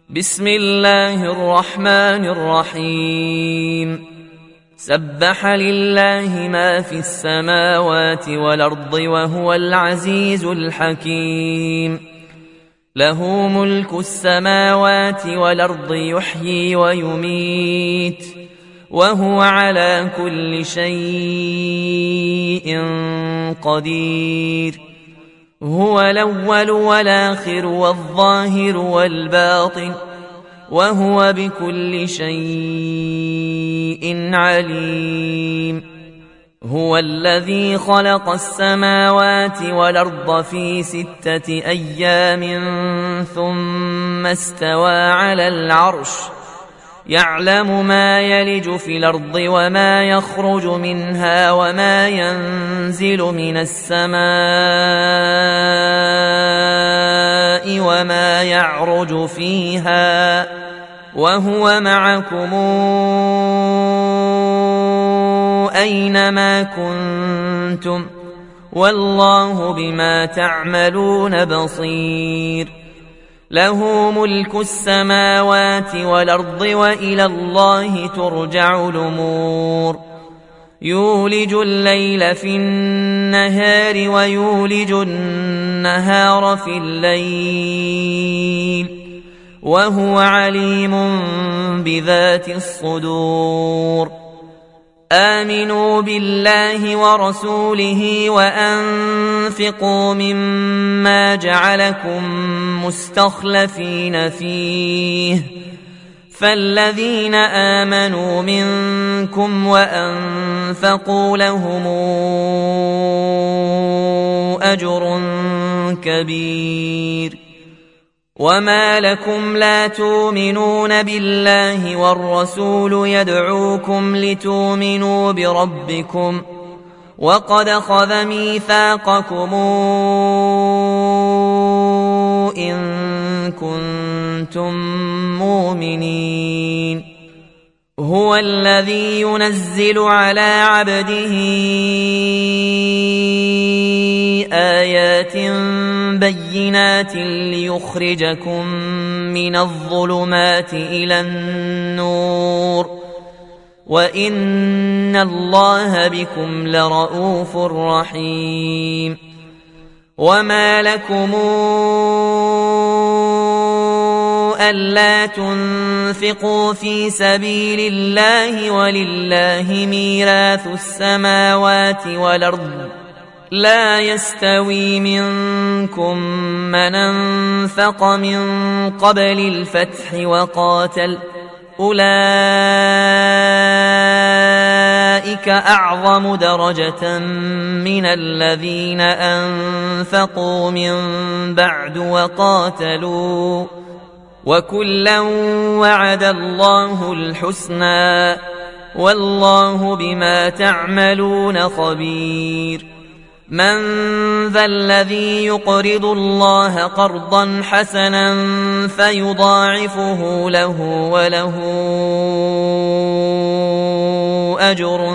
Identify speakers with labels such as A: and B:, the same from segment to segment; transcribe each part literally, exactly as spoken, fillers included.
A: بسم الله الرحمن الرحيم سبح لله ما في السماوات والأرض وهو العزيز الحكيم له ملك السماوات والأرض يحيي ويميت وهو على كل شيء قدير هو الأول والآخر والظاهر والباطن وهو بكل شيء عليم هو الذي خلق السماوات والأرض في ستة أيام ثم استوى على العرش يعلم ما يلج في الأرض وما يخرج منها وما ينزل من السماء وما يعرج فيها وهو معكم أينما كنتم والله بما تعملون بصير له ملك السماوات والأرض وإلى الله ترجع الأمور يولج الليل في النهار ويولج النهار في الليل وهو عليم بذات الصدور آمنوا بالله ورسوله وأنفقوا مما جعلكم مستخلفين فيه فالذين آمنوا منكم وأنفقوا لهم أجر كبير وما لكم لا تؤمنون بالله والرسول يدعوكم لتؤمنوا بربكم وقد أخذ ميثاقكم إن كنتم مؤمنين هو الذي ينزل على عبده آيات بينات ليخرجكم من الظلمات إلى النور وإن الله بكم لرءوف رحيم وما لكم ألا تنفقوا في سبيل الله ولله ميراث السماوات والأرض لا يستوي منكم من أنفق من قبل الفتح وقاتل أولئك أعظم درجة من الذين أنفقوا من بعد وقاتلوا وكلا وعد الله الحسنى والله بما تعملون خبير من ذا الذي يقرض الله قرضا حسنا فيضاعفه له وله أجر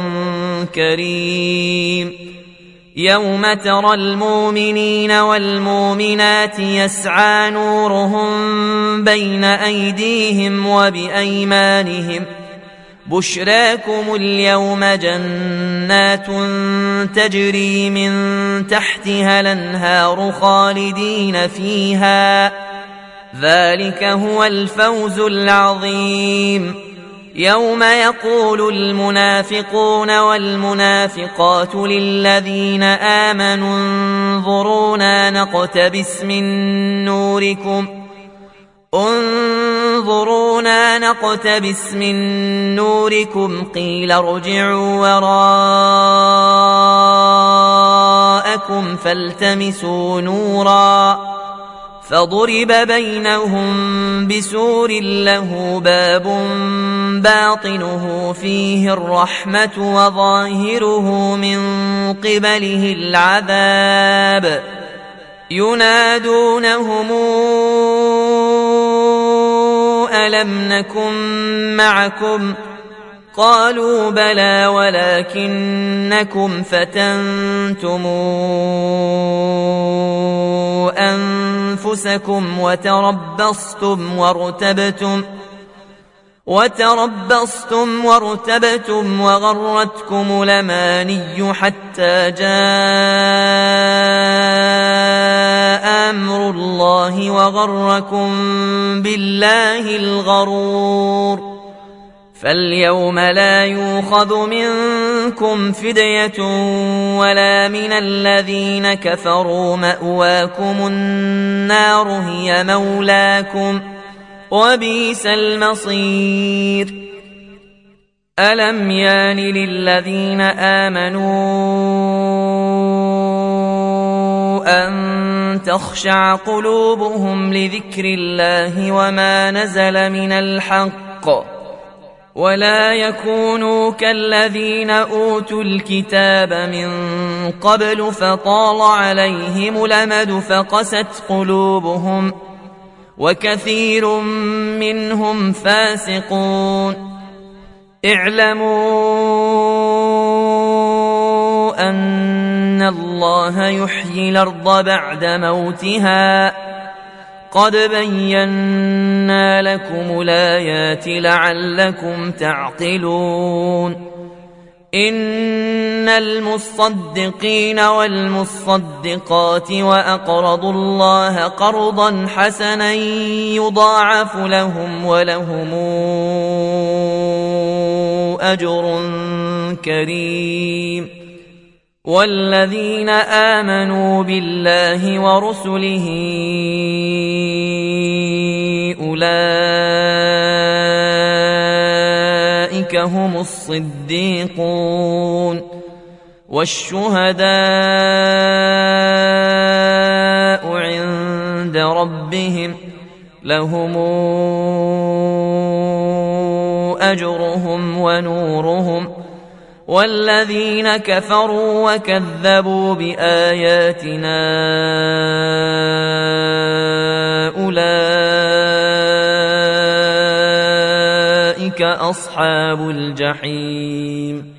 A: كريم يوم ترى المؤمنين والمؤمنات يسعى نورهم بين أيديهم وبأيمانهم بشراكم اليوم جنات تجري من تحتها الأنهار خالدين فيها ذلك هو الفوز العظيم يوم يقول المنافقون والمنافقات للذين آمنوا انظرونا نقتبس من نوركم انظرونا نقتبس من نوركم قيل ارجعوا وراءكم فالتمسوا نورا فضرب بينهم بسور له باب باطنه فيه الرحمة وظاهره من قبله العذاب ينادونهم ألم نكن معكم قالوا بلى ولكنكم فتنتم أنفسكم أنفسكم وتربصتم وارتبتم وتربصتم وارتبتم وغرتكم الأماني حتى جاء أمر الله وغركم بالله الغرور. فاليوم لا يؤخذ منكم فدية ولا من الذين كفروا، مأواكم النار هي مولاكم وبئس المصير. ألم يان للذين آمنوا أن تخشع قلوبهم لذكر الله وما نزل من الحق ولا يكونوا كالذين أوتوا الكتاب من قبل فطال عليهم الأمد فقست قلوبهم وكثير منهم فاسقون. اعلموا أن الله يحيي الأرض بعد موتها قد بينا لكم الآيات لعلكم تعقلون. إن المصدقين والمصدقات وأقرضوا الله قرضا حسنا يضاعف لهم ولهم أجر كريم. والذين آمنوا بالله ورسله أولئك هم الصديقون والشهداء عند ربهم لهم أجرهم ونورهم. والذين كفروا وكذبوا بآياتنا أولئك أصحاب الجحيم.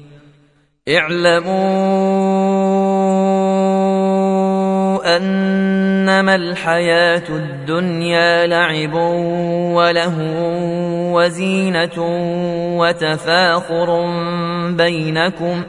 A: اعلموا أنما الحياة الدنيا لعب وله وزينة وتفاخر بينكم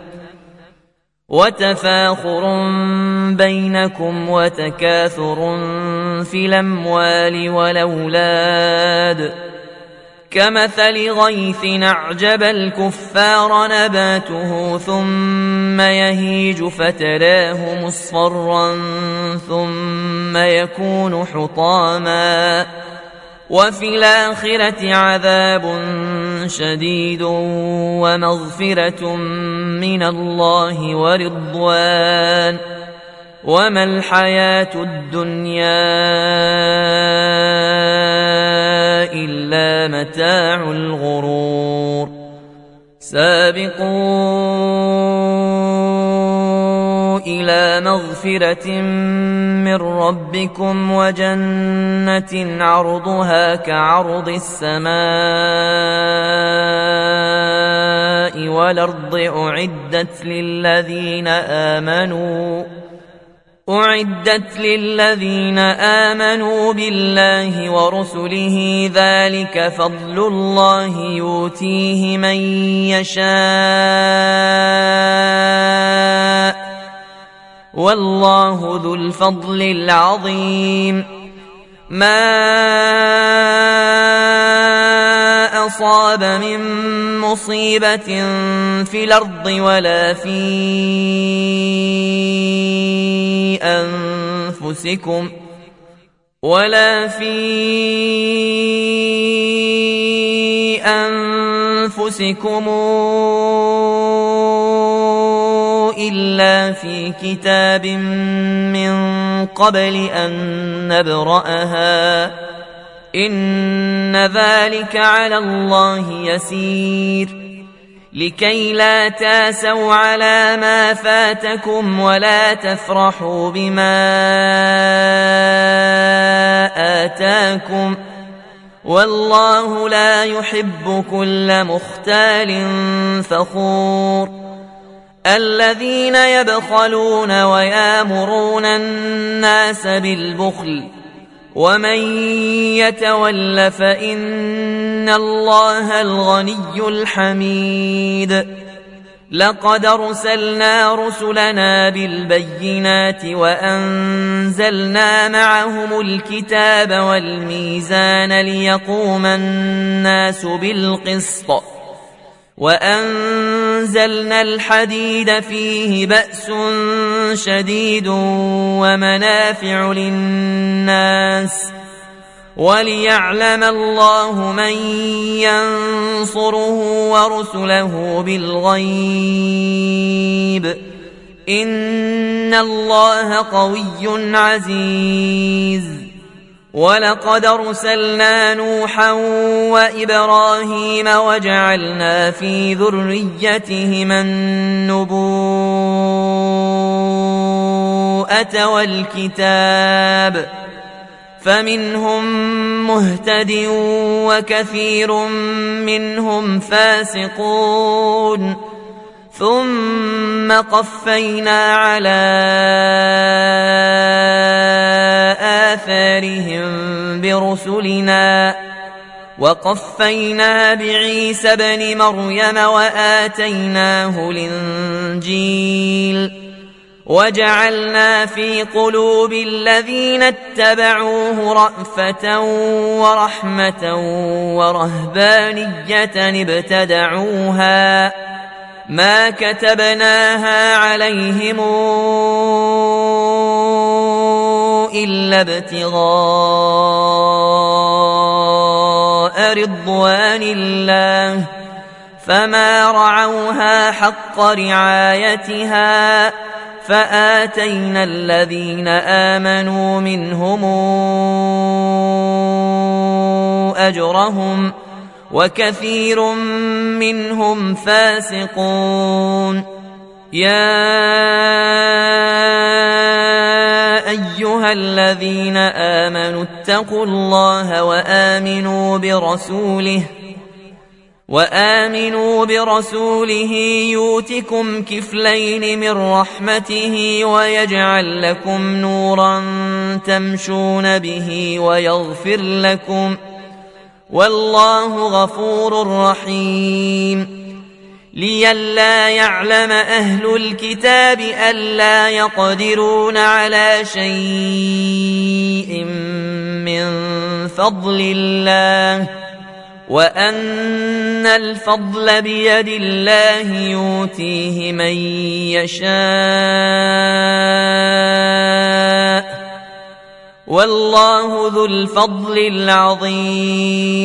A: وتفاخر بينكم وتكاثر في الأموال والأولاد كمثل غيث أعجب الكفار نباته ثم يهيج فتراه مصفرا ثم يكون حطاما وفي الآخرة عذاب شديد ومغفرة من الله ورضوان وما الحياة الدنيا إلا متاع الغرور. سابقوا إلى مغفرة من ربكم وجنة عرضها كعرض السماء والأرض أعدت للذين آمنوا أعدت للذين آمنوا بالله ورسله ذلك فضل الله يؤتيه من يشاء والله ذو الفضل العظيم. ما أصاب من مصيبة في الأرض ولا في أنفسكم ولا في أنفسكم إلا في كتاب من قبل أن نبرأها إن ذلك على الله يسير. لكي لا تاسوا على ما فاتكم ولا تفرحوا بما آتاكم والله لا يحب كل مختال فخور. الذين يبخلون ويامرون الناس بالبخل ومن يتول فإن الله الغني الحميد لقد أرسلنا رسلنا بالبينات وأنزلنا معهم الكتاب والميزان ليقوم الناس بالقسط وأنزلنا الحديد فيه بأس شديد ومنافع للناس وليعلم الله من ينصره ورسله بالغيب إن الله قوي عزيز ولقد أرسلنا نوحا وإبراهيم وجعلنا في ذريتهما النبوءة والكتاب فمنهم مهتد وكثير منهم فاسقون ثم قفينا على آثارهم برسلنا وقفينا بعيسى ابن مريم وآتيناه الإنجيل وجعلنا في قلوب الذين اتبعوه رأفة ورحمة ورهبانية ابتدعوها ما كتبناها عليهم إلا ابتغاء رضوان الله فما رعوها حق رعايتها فآتينا الذين آمنوا منهم أجرهم وكثير منهم فاسقون يا أيها الذين آمنوا اتقوا الله وآمنوا برسوله وآمنوا برسوله يؤتكم كفلين من رحمته ويجعل لكم نورا تمشون به ويغفر لكم والله غفور رحيم لئلا يعلم أهل الكتاب ألا يقدرون على شيء من فضل الله وأن الفضل بيد الله يؤتيه من يشاء والله ذو الفضل العظيم